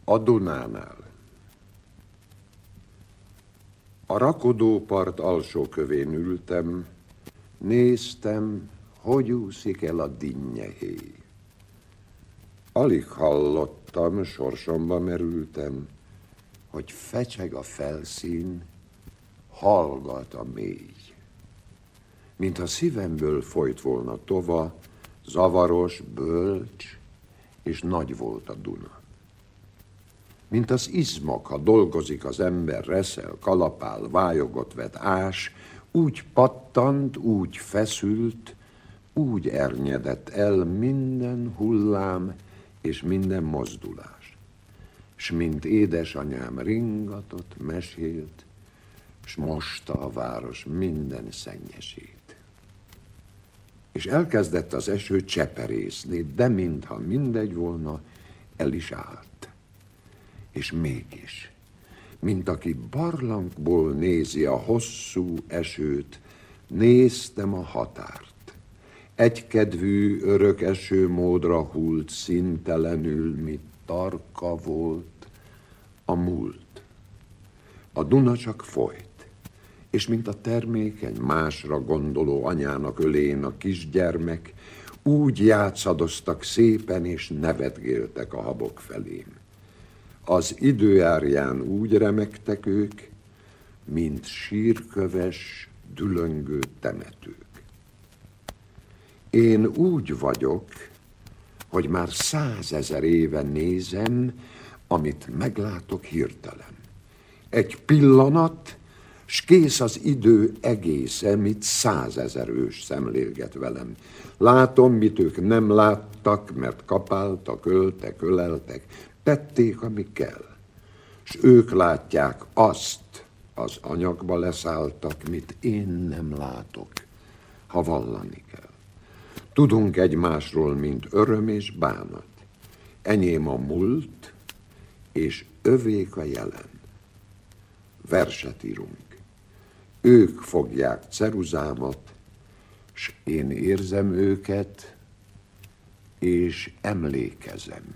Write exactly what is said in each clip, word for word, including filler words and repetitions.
A Dunánál. A rakodópart alsó kövén ültem, néztem, hogy úszik el a dinnyehéj. Alig hallottam, sorsomba merültem, hogy fecseg a felszín, hallgat a mély. Mintha szívemből folyt volna tova, zavaros, bölcs, és nagy volt a Duna. Mint az izmok, ha dolgozik az ember, reszel, kalapál, vályogot vet, ás, úgy pattant, úgy feszült, úgy ernyedett el minden hullám és minden mozdulás. S mint édesanyám ringatott, mesélt, s mosta a város minden szennyesét. És elkezdett az eső cseperészni, de mintha mindegy volna, el is állt. És mégis, mint aki barlangból nézi a hosszú esőt, néztem a határt. Egykedvű, örök eső módra hult, színtelenül, mit tarka volt a múlt. A Duna csak folyt, és mint a termékeny, másra gondoló anyának ölén a kisgyermek, úgy játszadoztak szépen, és nevetgéltek a habok felém. Az időjárján úgy remegtek ők, mint sírköves, dülöngő temetők. Én úgy vagyok, hogy már százezer éve nézem, amit meglátok hirtelen. Egy pillanat, s kész az idő egésze, mit százezer ős szemlélget velem. Látom, mit ők nem láttak, mert kapáltak, öltek, öleltek, tették, ami kell. S ők látják azt, az anyagba leszálltak, mit én nem látok, ha vallani kell. Tudunk egymásról, mint öröm és bánat. Enyém a múlt, és övék a jelen. Verset írunk. Ők fogják ceruzámat, s én érzem őket, és emlékezem.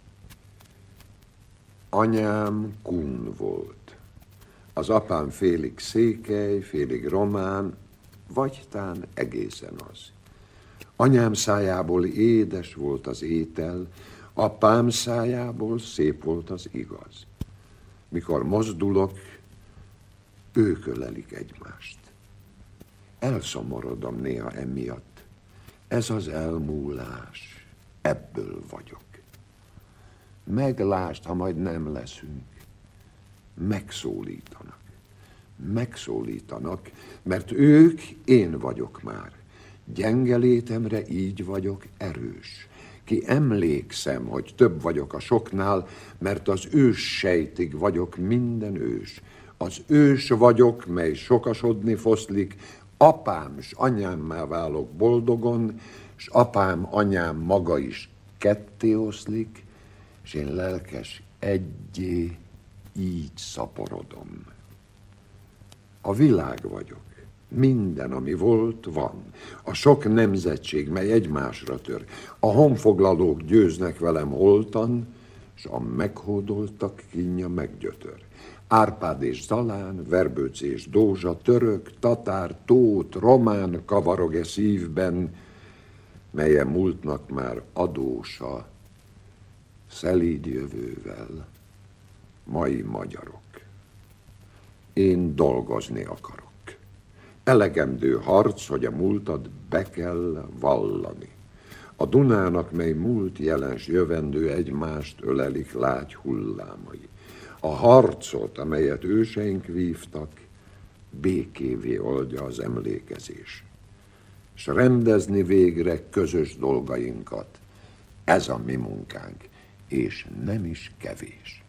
Anyám kun volt. Az apám félig székely, félig román, vagy tán egészen az. Anyám szájából édes volt az étel, apám szájából szép volt az igaz. Mikor mozdulok, ők ölelik egymást. Elszomorodom néha emiatt. Ez az elmúlás, ebből vagyok. Meglásd, ha majd nem leszünk. Megszólítanak. Megszólítanak, mert ők én vagyok már. Gyenge létemre így vagyok erős. Ki emlékszem, hogy több vagyok a soknál, mert az ős sejtig vagyok minden ős. Az ős vagyok, mely sokasodni foszlik, apám s anyámmá válok boldogon, s apám, anyám maga is ketté oszlik, s én lelkes egyé így szaporodom. A világ vagyok. Minden, ami volt, van. A sok nemzetség, mely egymásra tör. A honfoglalók győznek velem holtan, s a meghódoltak kínja meggyötör. Árpád és Zalán, Verbőc és Dózsa, török, tatár, tót, román kavarog-e szívben, melye múltnak már adósa, szelíd jövővel, mai magyarok. Én dolgozni akarok. Elegendő harc, hogy a múltat be kell vallani. A Dunának, mely múlt jelens jövendő, egymást ölelik lágy hullámai. A harcot, amelyet őseink vívtak, békévé oldja az emlékezés. S rendezni végre közös dolgainkat. Ez a mi munkánk, és nem is kevés.